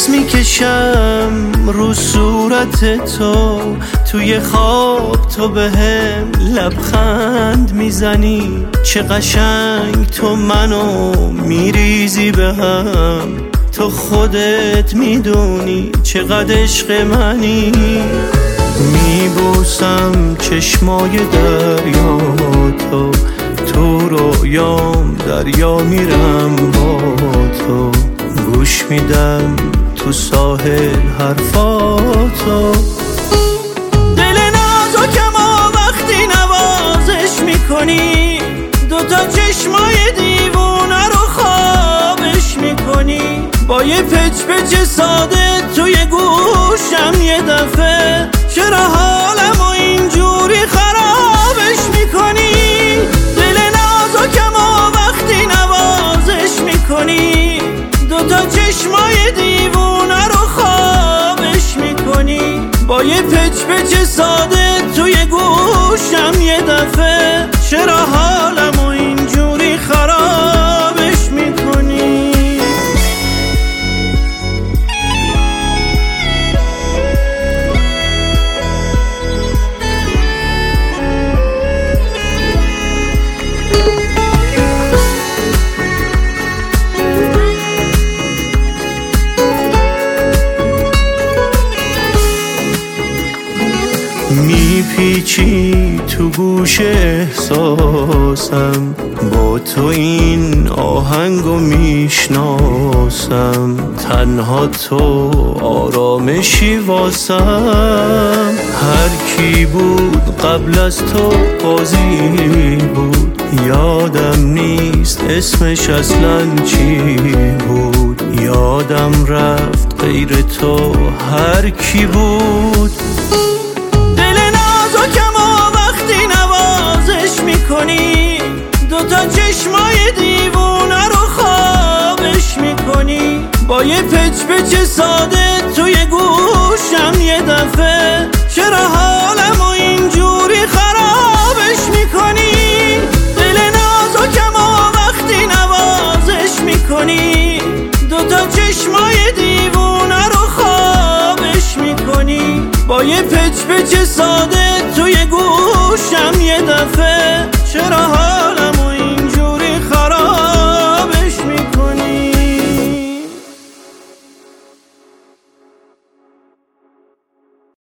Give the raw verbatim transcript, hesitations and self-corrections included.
میکشم رو صورت تو، توی خواب تو بهم لبخند میزنی، چه قشنگ تو منو میریزی به هم، تو خودت میدونی چقدر عشق منی. میبوسم چشمای دریا تو، تو رویام دریا میرم با تو، گوش میدم تو ساحل حرفاتو. دل نازکم و وقتی نوازش میکنی، دوتا چشمای دیوونه رو خوابش میکنی، با یه پچ پچ ساده توی گوشم یه دفعه، چرا حالمو اینجوری خرابش میکنی؟ دل نازکم و وقتی نوازش میکنی، دوتا چشمای دیوونه رو خوابش میکنی، با یه پچ پچ ساده توی گوشم یه دفعه، چرا حالمو اینجوری خرابش میکنی؟ میپیچی تو گوش احساسم، با تو این آهنگو میشناسم، تنها تو آرامشی واسم. هر کی بود قبل از تو بازی بود، یادم نیست اسمش اصلا چی بود، یادم رفت غیر تو هر کی بود. دوتا چشمای دیوونه رو خوابش میکنی، با یه پچ پچ ساده توی گوشم یه دفعه، چرا حالمو اینجوری خرابش میکنی؟ دل نازکم و وقتی نوازش میکنی، دوتا چشمای دیوونه رو خوابش میکنی، با یه پچ پچ ساده توی گوشم